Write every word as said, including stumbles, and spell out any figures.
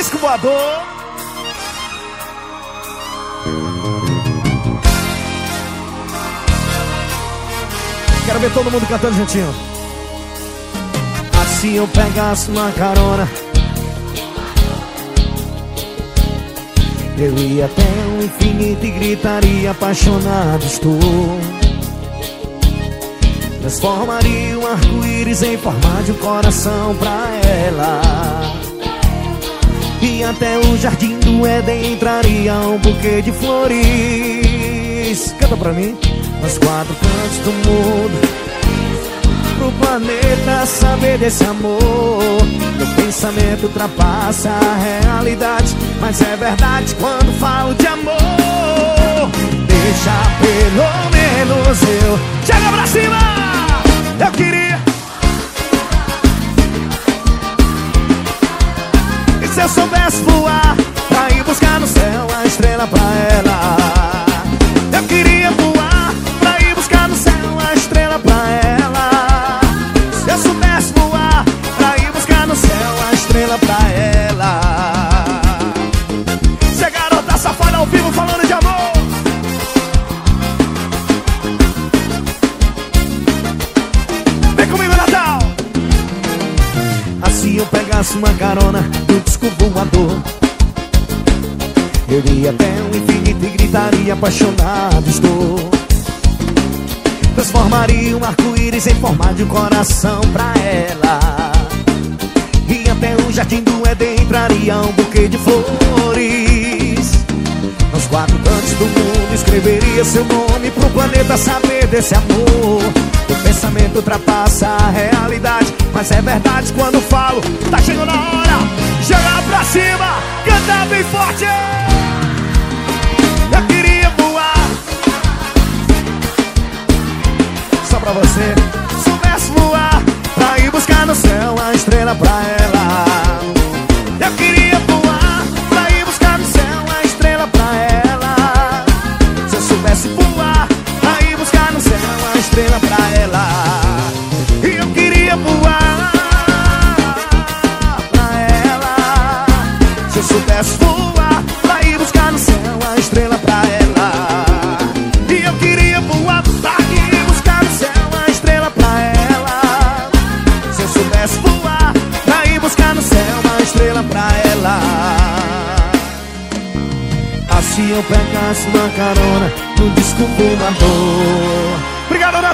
disco voador. Quero ver todo mundo cantando juntinho. Se eu pegasse uma carona, eu ia até o infinito e gritaria apaixonado estou. Transformaria um arco-íris em forma de um coração pra ela. E até o jardim do Éden entraria um buquê de flores. Canta pra mim. Nos quatro cantos do mundo, pro planeta saber desse amor. Meu pensamento ultrapassa a realidade, mas é verdade quando falo de amor. Deixa pelo menos eu chega pra cima. Eu queria. E se eu soubesse voar pra ir buscar no céu a estrela pra ela? Eu queria voar pra ir buscar no céu a estrela pra ela. Se eu soubesse voar pra ir buscar no céu a estrela pra ela. Se a garota safada ao vivo falando de amor. Vem comigo, Natal. Assim eu pegasse uma carona no disco voador, eu iria até o infinito e gritaria apaixonado estou. Transformaria um arco-íris em forma de um coração pra ela. E até o jardim do Éden entraria um buquê de flores. Nos quatro cantos do mundo escreveria seu nome pro planeta saber desse amor. O pensamento ultrapassa a realidade, mas é verdade quando falo. Tá chegando a hora, jogar pra cima, cantar bem forte. Eu queria voar só pra você. Soubesse voar pra ir buscar no céu a estrela pra ela. Eu queria voar pra ir buscar no céu a estrela pra ela. Se eu soubesse voar pra ir buscar no céu a estrela pra ela. E eu queria voar pra ela. Se eu soubesse voar pra ir buscar no céu a estrela pra ela. E eu queria voar pra ir buscar no céu a estrela pra ela. Se eu soubesse voar pra ir buscar no céu uma estrela pra ela. Assim eu pegasse uma carona no disco voador. Obrigado, Natal!